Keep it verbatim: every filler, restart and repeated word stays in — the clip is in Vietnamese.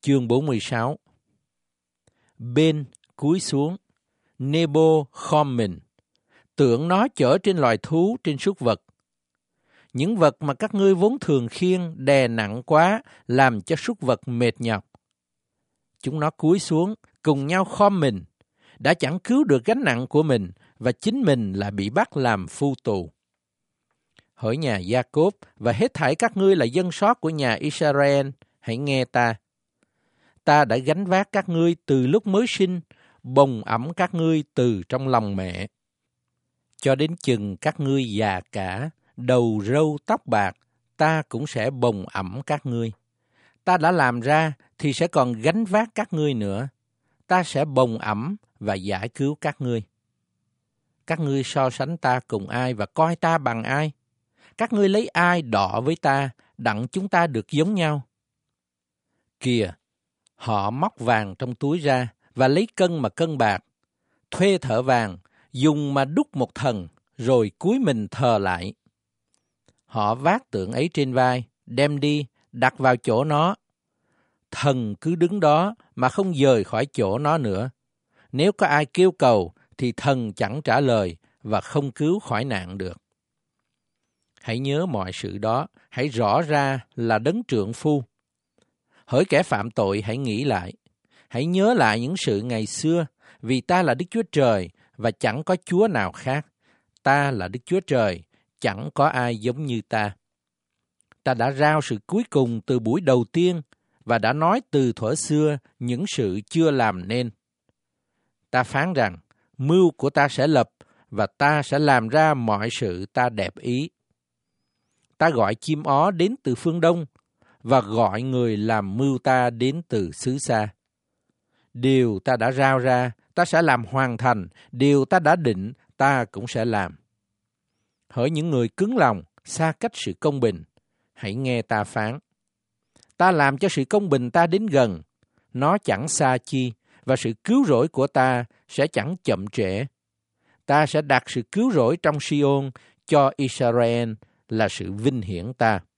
Chương bốn mươi sáu. Ben cúi xuống, Nebo khom mình, tưởng nó chở trên loài thú, trên súc vật. Những vật mà các ngươi vốn thường khiêng đè nặng quá, làm cho súc vật mệt nhọc. Chúng nó cúi xuống, cùng nhau khom mình, đã chẳng cứu được gánh nặng của mình, và chính mình lại bị bắt làm phu tù. Hỡi nhà Gia-cốp và hết thảy các ngươi là dân sót của nhà Israel, hãy nghe ta. Ta đã gánh vác các ngươi từ lúc mới sinh, bồng ẵm các ngươi từ trong lòng mẹ. Cho đến chừng các ngươi già cả, đầu râu tóc bạc, ta cũng sẽ bồng ẵm các ngươi. Ta đã làm ra thì sẽ còn gánh vác các ngươi nữa. Ta sẽ bồng ẵm và giải cứu các ngươi. Các ngươi so sánh ta cùng ai và coi ta bằng ai? Các ngươi lấy ai đọ với ta, đặng chúng ta được giống nhau? Kìa, họ móc vàng trong túi ra và lấy cân mà cân bạc, thuê thợ vàng, dùng mà đúc một thần, rồi cúi mình thờ lại. Họ vác tượng ấy trên vai, đem đi, đặt vào chỗ nó. Thần cứ đứng đó mà không dời khỏi chỗ nó nữa. Nếu có ai kêu cầu, thì thần chẳng trả lời và không cứu khỏi nạn được. Hãy nhớ mọi sự đó, hãy rõ ra là đấng trượng phu. Hỡi kẻ phạm tội, hãy nghĩ lại. Hãy nhớ lại những sự ngày xưa, vì ta là Đức Chúa Trời và chẳng có Chúa nào khác. Ta là Đức Chúa Trời, chẳng có ai giống như ta. Ta đã rao sự cuối cùng từ buổi đầu tiên và đã nói từ thuở xưa những sự chưa làm nên. Ta phán rằng, mưu của ta sẽ lập và ta sẽ làm ra mọi sự ta đẹp ý. Ta gọi chim ó đến từ phương đông và gọi người làm mưu ta đến từ xứ xa. Điều ta đã rao ra, ta sẽ làm hoàn thành, điều ta đã định, ta cũng sẽ làm. Hỡi những người cứng lòng, xa cách sự công bình, hãy nghe ta phán. Ta làm cho sự công bình ta đến gần, nó chẳng xa chi, và sự cứu rỗi của ta sẽ chẳng chậm trễ. Ta sẽ đặt sự cứu rỗi trong Siôn cho Israel là sự vinh hiển ta.